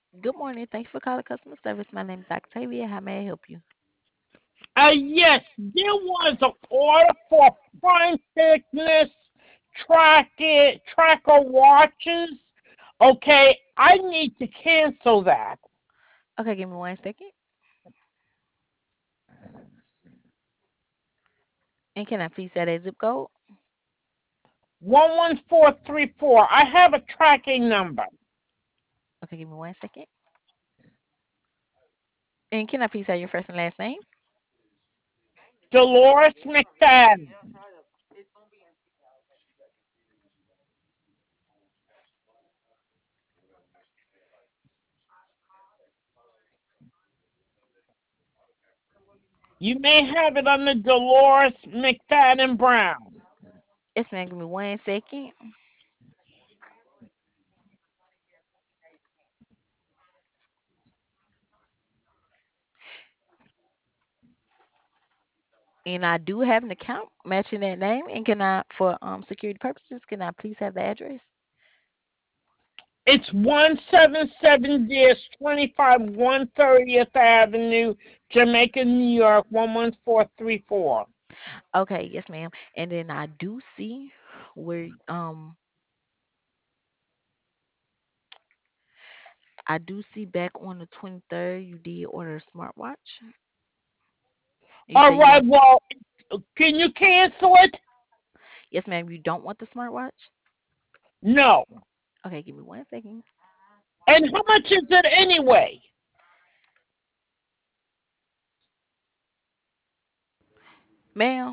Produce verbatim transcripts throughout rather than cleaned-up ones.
Good morning. Thank you for calling customer service. My name is Octavia. How may I help you? Uh, yes, there was an order for prime thickness track it, tracker watches. Okay, I need to cancel that. Okay, give me one second. And can I please set a zip code? one one four three four. I have a tracking number. Okay, give me one second. And can I please have your first and last name? Dolores McFadden. You may have it under Dolores McFadden Brown. Yes, ma'am. Give me one second. And I do have an account matching that name. And can I, for um security purposes, can I please have the address? It's one seven seven twenty-five one thirtieth Avenue, Jamaica, New York, one one four three four. Okay, yes, ma'am. And then I do see where um I do see back on the twenty-third you did order a smartwatch. You say All you right, want well, can you cancel it? yes, ma'am. You don't want the smartwatch? No. Okay, give me one second, And how much is it anyway? ma'am.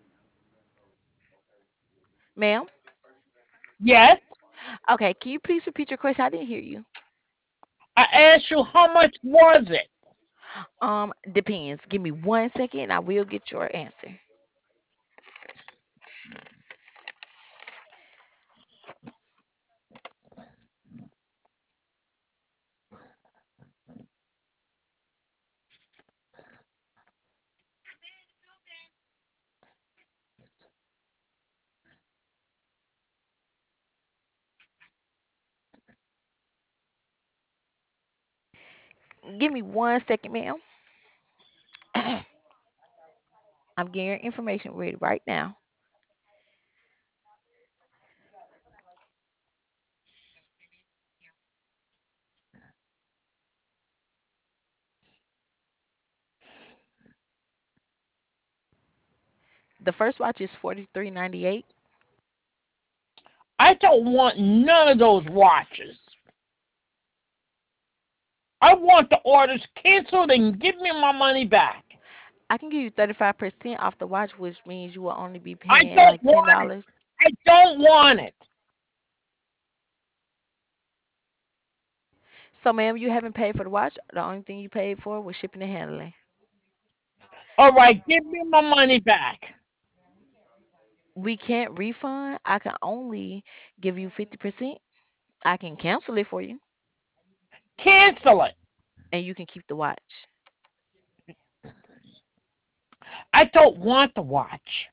Ma'am. Yes. Okay, can you please repeat your question? I didn't hear you. I asked you how much was it? Um, depends. Give me one second, and I will get your answer. Give me one second, ma'am. I'm getting your information ready right now. The first watch is forty three ninety eight. I don't want none of those watches. I want the orders canceled and give me my money back. I can give you thirty five percent off the watch, which means you will only be I paying don't like ten want it. dollars. I don't want it. So, ma'am, you haven't paid for the watch. The only thing you paid for was shipping and handling. All right, give me my money back. We can't refund. I can only give you fifty percent. I can cancel it for you, Cancel it. and you can keep the watch. I don't want the watch.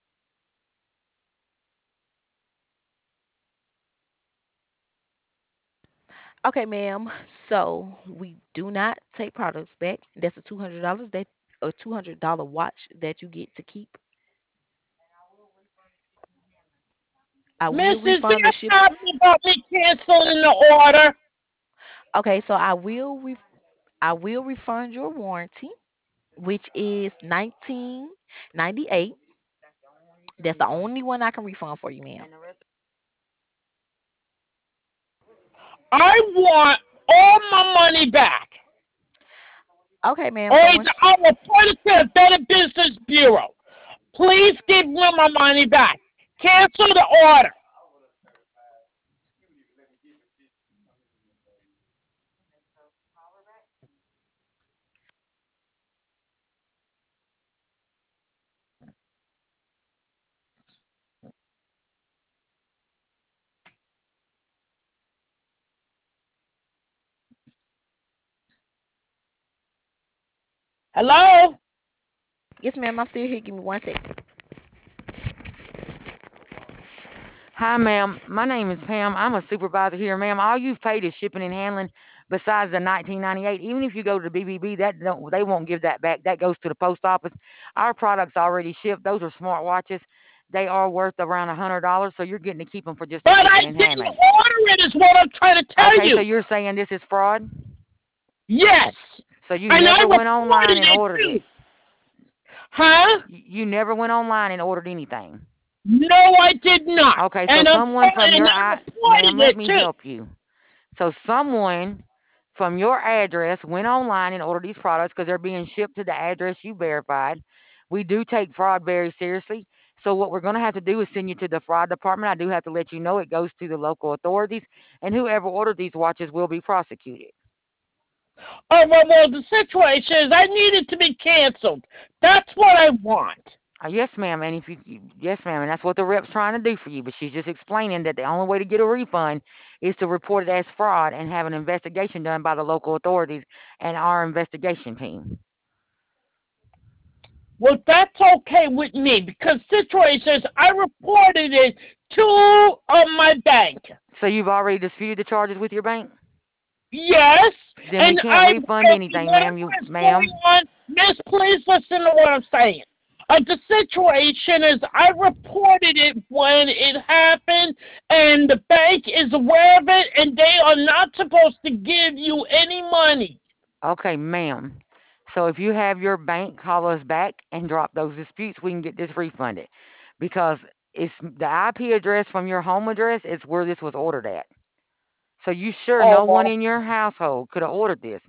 Okay, ma'am. So we do not take products back. That's a two hundred dollars that a two hundred dollar watch that you get to keep. I will Miss, is refund there the a ship. problem about me canceling the order? Okay, so I will re- I will refund your warranty, which is nineteen ninety eight. That's the only one I can refund for you, ma'am. I want all my money back. Okay, ma'am. Or So once either I will put it to the Better Business Bureau. Please give me my money back. Cancel the order. Hello? yes, ma'am. I'm still here. Give me one second. Hi, ma'am. My name is Pam. I'm a supervisor here, ma'am. All you've paid is shipping and handling. Besides the nineteen ninety-eight, even if you go to B B B, that don't, they won't give that back. That goes to the post office. Our products already shipped. Those are smartwatches. They are worth around a hundred dollars, so you're getting to keep them for just the But I shipping and didn't handling. order it, is what I'm trying to tell Okay, so you. you're saying this is fraud? Yes. So you And I never went online reported and it ordered too. it? Huh? Y- You never went online and ordered anything? No, I did not. Okay, so And I'm someone from and your I I, reported ma'am, let it me too. help you. So someone from your address went online and ordered these products because they're being shipped to the address you verified. We do take fraud very seriously. So what we're going to have to do is send you to the fraud department. I do have to let you know it goes to the local authorities, and whoever ordered these watches will be prosecuted. Oh well, well, the situation is I need it to be canceled. That's what I want. Uh, yes, ma'am. And if you, you- yes, ma'am, and that's what the rep's trying to do for you. But she's just explaining that the only way to get a refund is to report it as fraud and have an investigation done by the local authorities and our investigation team. Well, that's okay with me because situation is I reported it to uh, my bank. So you've already disputed the charges with your bank? Yes, Then we and can't I refund anything, whatever ma'am. You, is going ma'am. on, Miss, please listen to what I'm saying. Uh, the situation is I reported it when it happened, and the bank is aware of it, and they are not supposed to give you any money. Okay, ma'am. So if you have your bank call us back and drop those disputes, we can get this refunded because it's the I P address from your home address is where this was ordered at. So you sure Oh no one well, in your household could have ordered this?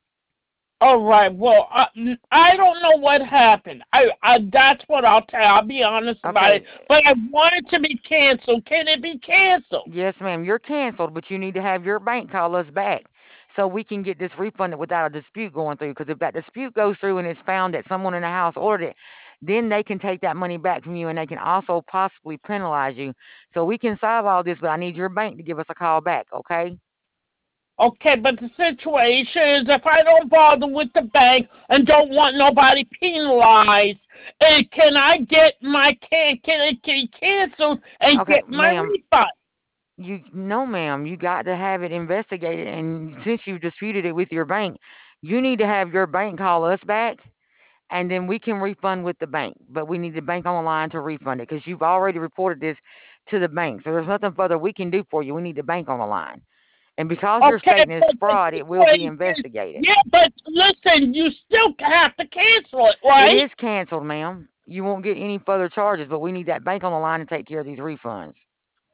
all right. Well, I, I don't know what happened. I, I that's what I'll tell. I'll be honest about it. Okay, But I want it to be canceled. Can it be canceled? yes, ma'am, you're canceled, but you need to have your bank call us back so we can get this refunded without a dispute going through. Because if that dispute goes through and it's found that someone in the house ordered it, then they can take that money back from you and they can also possibly penalize you. So we can solve all this, but I need your bank to give us a call back, okay? Okay, but the situation is if I don't bother with the bank and don't want nobody penalized, eh, can I get my can can it get canceled and Okay, get my ma'am, refund? you no, ma'am, you got to have it investigated, and since you've disputed it with your bank, you need to have your bank call us back and then we can refund with the bank. But we need the bank on the line to refund it because you've already reported this to the bank. So there's nothing further we can do for you. We need the bank on the line. And because you're Okay, stating it's but the fraud, it will be situation, investigated. yeah, but listen, you still have to cancel it, It right? is canceled, ma'am. You won't get any further charges, but we need that bank on the line to take care of these refunds.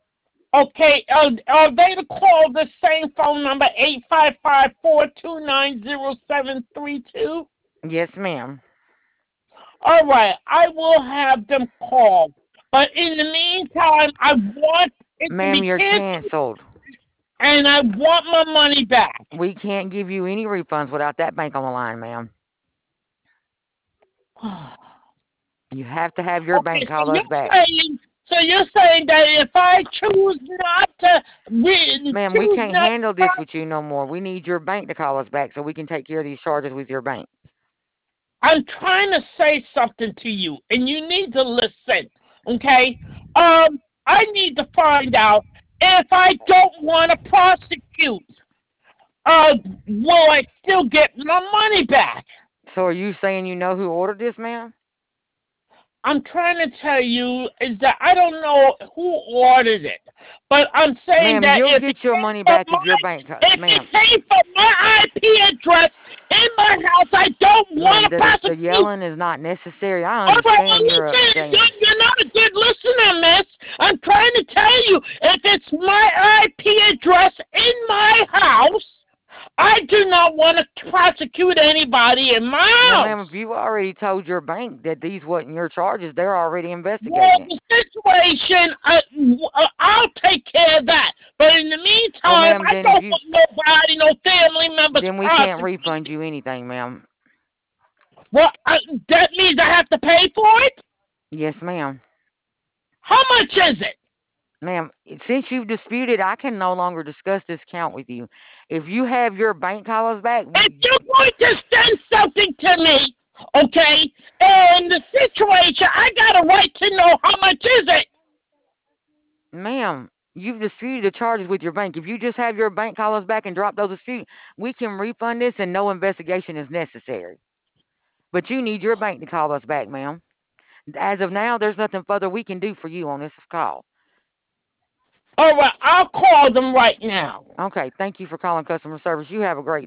Okay, are, are they to call the same phone number eight five five four two nine zero seven three two? Yes, ma'am. All right, I will have them call. But in the meantime, I want it to Ma'am, be you're canceled canceled. and I want my money back. We can't give you any refunds without that bank on the line, ma'am. You have to have your Okay, bank so call you're us back. saying so you're saying that if I choose not to we Ma'am, we choose can't not handle this with you no more. We need your bank to call us back so we can take care of these charges with your bank. I'm trying to say something to you and you need to listen. Okay? Um I need to find out if I don't want to prosecute. Uh will I still get my money back? So are you saying you know who ordered this, ma'am? I'm trying to tell you is that I don't know who ordered it, but I'm saying Ma'am, that you'll if it get your came money from back if your my bank, co- if it ma'am, came from my I P address in my house, I don't want ma'am, to the, the prosecute. yelling is not necessary. I All right, well, understand you're listen, you're, upstanding. you're not a good listener, miss. I'm trying to tell you, if it's my I P address in my house, I do not want to prosecute anybody in my Well, ma'am, if house. you already told your bank that these wasn't your charges, they're already Well, investigating it. the situation, I, uh, I'll take care of that. But in the Well, meantime, ma'am, I then if don't you, want nobody, no family members then we can't prosecuted. refund you anything, ma'am. Well, I, that means I have to pay for it? Yes, ma'am. How much is it? Ma'am, since you've disputed, I can no longer discuss this count with you. If you have your bank call us back, If we, you're going to send something to me, okay, and the situation, I got a right to know how much is it. Ma'am, you've disputed the charges with your bank. If you just have your bank call us back and drop those disputes, we can refund this and no investigation is necessary. But you need your bank to call us back, ma'am. As of now, there's nothing further we can do for you on this call. All right, I'll call them right now. Okay, thank you for calling customer service. You have a great